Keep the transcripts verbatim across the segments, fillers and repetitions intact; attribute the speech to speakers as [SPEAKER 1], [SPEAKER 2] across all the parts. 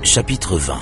[SPEAKER 1] Chapitre vingt.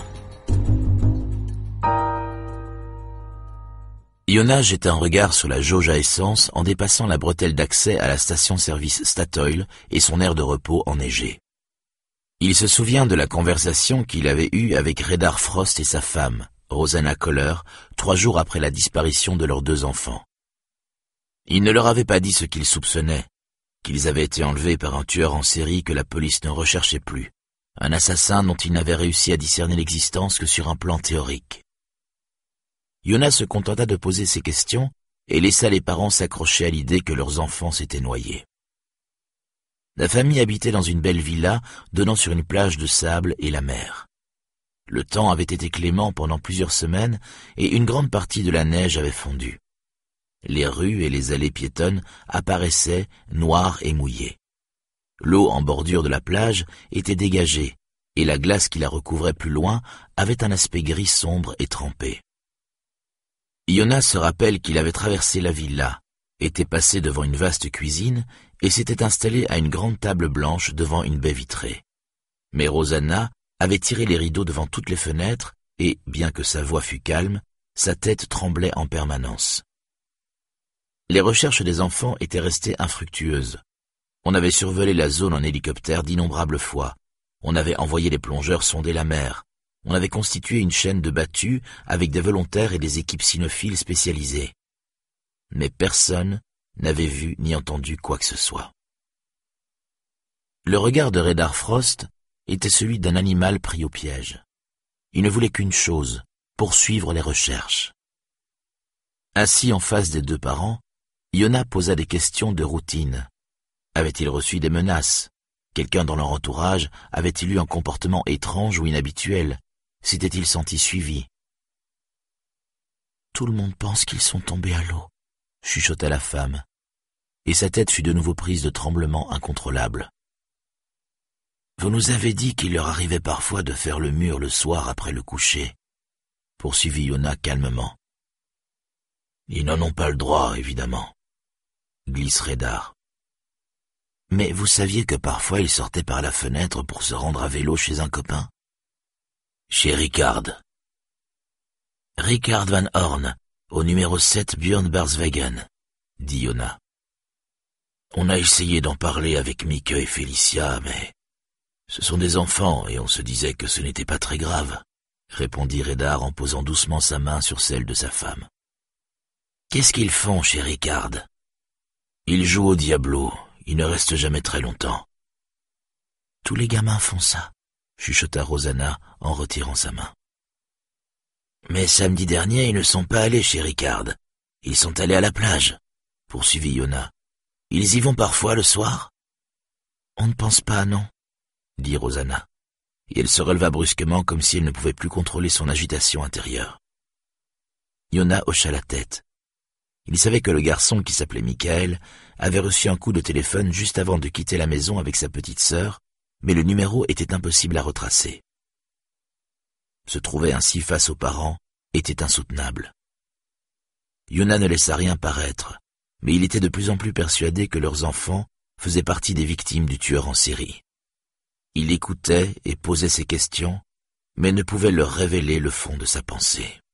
[SPEAKER 1] Yona jeta un regard sur la jauge à essence en dépassant la bretelle d'accès à la station-service Statoil et son aire de repos enneigée. Il se souvient de la conversation qu'il avait eue avec Redar Frost et sa femme, Rosanna Kohler, trois jours après la disparition de leurs deux enfants. Il ne leur avait pas dit ce qu'il soupçonnait, qu'ils avaient été enlevés par un tueur en série que la police ne recherchait plus, un assassin dont il n'avait réussi à discerner l'existence que sur un plan théorique. Yona se contenta de poser ces questions et laissa les parents s'accrocher à l'idée que leurs enfants s'étaient noyés. La famille habitait dans une belle villa donnant sur une plage de sable et la mer. Le temps avait été clément pendant plusieurs semaines et une grande partie de la neige avait fondu. Les rues et les allées piétonnes apparaissaient noires et mouillées. L'eau en bordure de la plage était dégagée et la glace qui la recouvrait plus loin avait un aspect gris sombre et trempé. Yona se rappelle qu'il avait traversé la villa, était passé devant une vaste cuisine et s'était installé à une grande table blanche devant une baie vitrée. Mais Rosanna avait tiré les rideaux devant toutes les fenêtres et, bien que sa voix fût calme, sa tête tremblait en permanence. Les recherches des enfants étaient restées infructueuses. On avait survolé la zone en hélicoptère d'innombrables fois. On avait envoyé les plongeurs sonder la mer. On avait constitué une chaîne de battues avec des volontaires et des équipes cynophiles spécialisées. Mais personne n'avait vu ni entendu quoi que ce soit. Le regard de Redar Frost était celui d'un animal pris au piège. Il ne voulait qu'une chose, poursuivre les recherches. Assis en face des deux parents, Yona posa des questions de routine. Avait-il reçu des menaces? Quelqu'un dans leur entourage avait-il eu un comportement étrange ou inhabituel? S'était-il senti suivi? Tout le monde pense qu'ils sont tombés à l'eau, chuchota la femme, et sa tête fut de nouveau prise de tremblements incontrôlables. Vous nous avez dit qu'il leur arrivait parfois de faire le mur le soir après le coucher, poursuivit Yona calmement. Ils n'en ont pas le droit, évidemment, glisse Redar. Mais vous saviez que parfois ils sortaient par la fenêtre pour se rendre à vélo chez un copain? Chez Ricard. Ricard Van Horn, au numéro sept Björnbergsvägen, dit Yona. On a essayé d'en parler avec Mike et Félicia, mais ce sont des enfants et on se disait que ce n'était pas très grave, répondit Redar en posant doucement sa main sur celle de sa femme. Qu'est-ce qu'ils font chez Ricard? Ils jouent au Diablo, ils ne restent jamais très longtemps. Tous les gamins font ça, chuchota Rosanna en retirant sa main. Mais samedi dernier, ils ne sont pas allés chez Ricard. Ils sont allés à la plage, poursuivit Yona. Ils y vont parfois le soir? On ne pense pas, non, dit Rosanna. Et elle se releva brusquement comme si elle ne pouvait plus contrôler son agitation intérieure. Yona hocha la tête. Il savait que le garçon qui s'appelait Michael avait reçu un coup de téléphone juste avant de quitter la maison avec sa petite sœur, mais le numéro était impossible à retracer. Se trouver ainsi face aux parents était insoutenable. Yona ne laissa rien paraître, mais il était de plus en plus persuadé que leurs enfants faisaient partie des victimes du tueur en série. Il écoutait et posait ses questions, mais ne pouvait leur révéler le fond de sa pensée.